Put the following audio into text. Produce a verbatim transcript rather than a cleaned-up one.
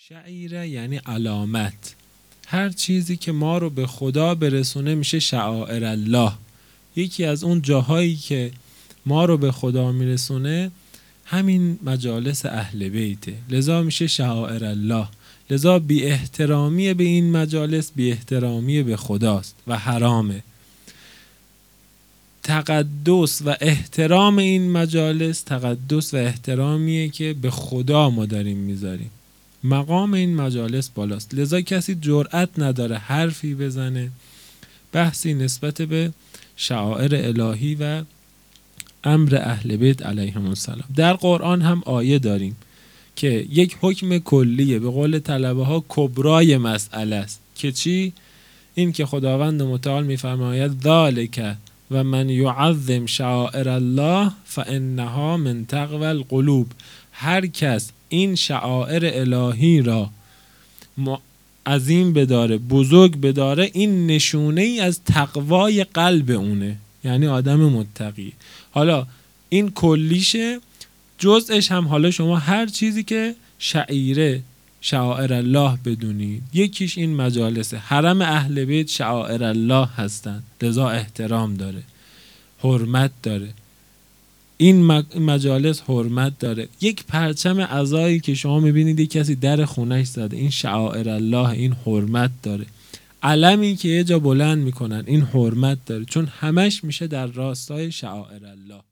شعیره یعنی علامت. هر چیزی که ما رو به خدا برسونه میشه شعائر الله. یکی از اون جاهایی که ما رو به خدا میرسونه همین مجالس اهل بیته، لذا میشه شعائر الله. لذا بی احترامی به این مجالس بی احترامی به خداست و حرامه. تقدس و احترام این مجالس تقدس و احترامیه که به خدا ما داریم میذاریم. مقام این مجالس بالاست، لذا کسی جرأت نداره حرفی بزنه بحثی نسبت به شعائر الهی و امر اهل بیت علیهم السلام. در قرآن هم آیه داریم که یک حکم کلیه، به قول طلبه ها کبرای مسئله است که چی؟ این که خداوند متعال میفرماید ذالک و من یعظم شعائر الله فانها من تقوی القلوب. هر کس این شعائر الهی را عظیم بداره، بزرگ بداره، این نشونه ای از تقوای قلب اونه، یعنی آدم متقی. حالا این کلیشه، جزءش هم حالا شما هر چیزی که شعیره شعائر الله بدونید. یکیش این مجالس حرم اهل بیت شعائر الله هستند، لذا احترام داره، حرمت داره. این مجالس حرمت داره. یک پرچم عزایی که شما میبینید یک کسی در خونش زده، این شعائر الله، این حرمت داره. علمی که یه جا بلند میکنن، این حرمت داره، چون همش میشه در راستای شعائر الله.